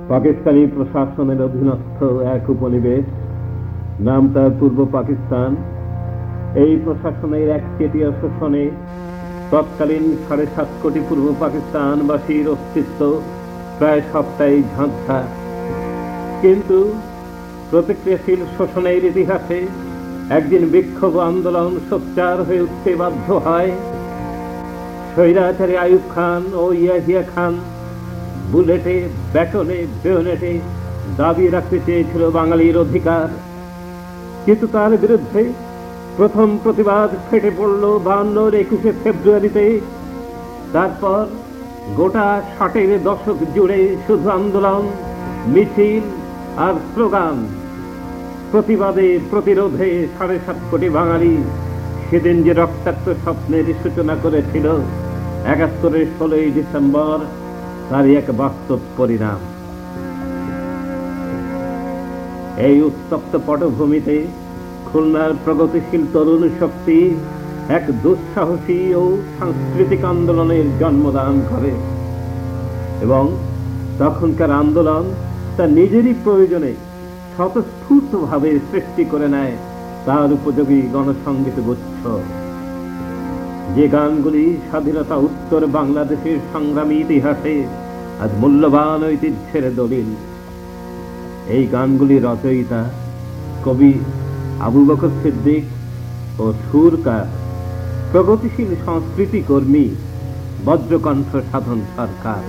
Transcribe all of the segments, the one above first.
পাকিস্তানি প্রশাসনের অধীনস্থ এক উপনিবেশ, নাম তার পূর্ব পাকিস্তান। এই প্রশাসনের একচেটিয়া শোষণে তৎকালীন 7.5 কোটি পূর্ব পাকিস্তানবাসীর অস্তিত্ব প্রায় সবটাই ঝাঁঝা। কিন্তু প্রতিক্রিয়াশীল শোষণের ইতিহাসে একদিন বিক্ষোভ আন্দোলন সোচ্চার হয়ে উঠতে বাধ্য হয়। স্বৈরাচারী আইয়ুব খান ও ইয়াহিয়া খান বুলেটে, ব্যাটনে, বেয়নেটে দাবি রাখতে চেয়েছিল বাঙালির অধিকার, কিন্তু তার বিরুদ্ধে প্রথম প্রতিবাদ ফেটে পড়ল 52-র 21শে ফেব্রুয়ারিতে। তারপর গোটা 60-এর দশক জুড়ে শুধু আন্দোলন, মিছিল আর স্লোগান। প্রতিবাদে, প্রতিরোধে 7.5 কোটি বাঙালি সেদিন যে রক্তাক্ত স্বপ্নের সূচনা করেছিল 71-এর 16ই ডিসেম্বর, তারই এক বাস্তব পরিণাম। এই উত্তপ্ত পটভূমিতে খুলনার প্রগতিশীল তরুণ শক্তি এক দুঃসাহসী ও সাংস্কৃতিক আন্দোলনের জন্মদান করে এবং তখনকার আন্দোলন তার নিজেরই প্রয়োজনে স্বতঃস্ফূর্তভাবে সৃষ্টি করে নেয় তার উপযোগী গণসঙ্গীত গুচ্ছ, যে গানগুলি স্বাধীনতা উত্তর বাংলাদেশের সংগ্রামী ইতিহাসে আজ মূল্যবান ঐতিহ্যের দলিল। এই গানগুলি রচয়িতা কবি আবু বকর সিদ্দিক ও সুরকার প্রগতিশীল সংস্কৃতি কর্মী বজ্রকণ্ঠ সাধন সরকার।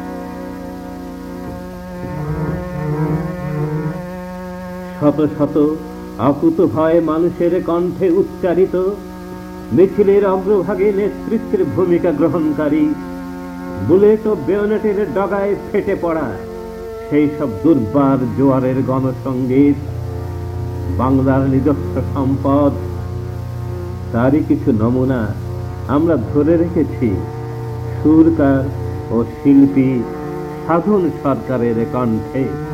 শত শত আকুত ভয় মানুষের কণ্ঠে উচ্চারিত মিছিলের অগ্রভাগে নেতৃত্বের ভূমিকা গ্রহণকারী, বুলেট ও বেয়নেটের ডগায় ফেটে পড়া সেই সব দুর্বার জোয়ারের গণসঙ্গীত বাংলার নিজস্ব সম্পদ। তারই কিছু নমুনা আমরা ধরে রেখেছি সুরকার ও শিল্পী সাধন সরকারের কণ্ঠে।